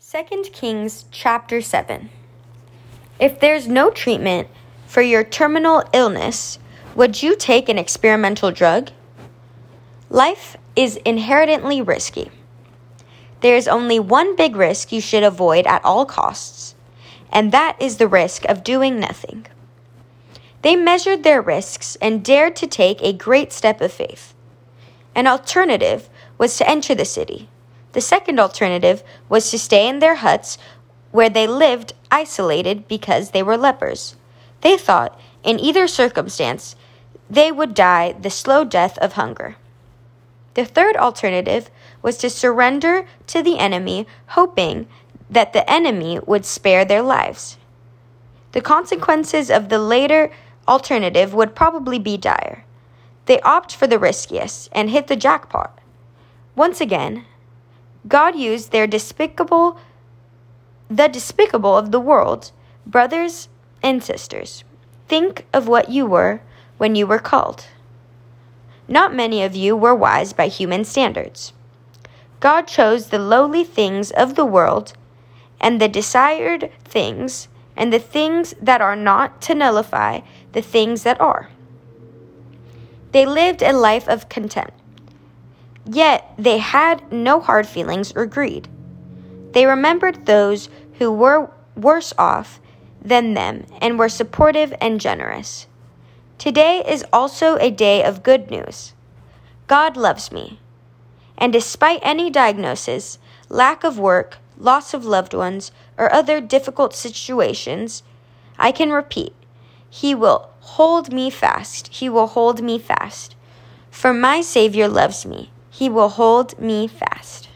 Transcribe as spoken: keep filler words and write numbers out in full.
Second Kings chapter seven. If there's no treatment for your terminal illness, would you take an experimental drug? Life is inherently risky. There is only one big risk you should avoid at all costs, and that is the risk of doing nothing. They measured their risks and dared to take a great step of faith. An alternative was to enter the city. The second alternative was to stay in their huts where they lived isolated because they were lepers. They thought, in either circumstance, they would die the slow death of hunger. The third alternative was to surrender to the enemy, hoping that the enemy would spare their lives. The consequences of the later alternative would probably be dire. They opt for the riskiest and hit the jackpot. Once again, God used their despicable, the despicable of the world, brothers and sisters. Think of what you were when you were called. Not many of you were wise by human standards. God chose the lowly things of the world and the desired things and the things that are not to nullify the things that are. They lived a life of content. Yet they had no hard feelings or greed. They remembered those who were worse off than them and were supportive and generous. Today is also a day of good news. God loves me. And despite any diagnosis, lack of work, loss of loved ones, or other difficult situations, I can repeat, He will hold me fast. He will hold me fast. For my Savior loves me. He will hold me fast.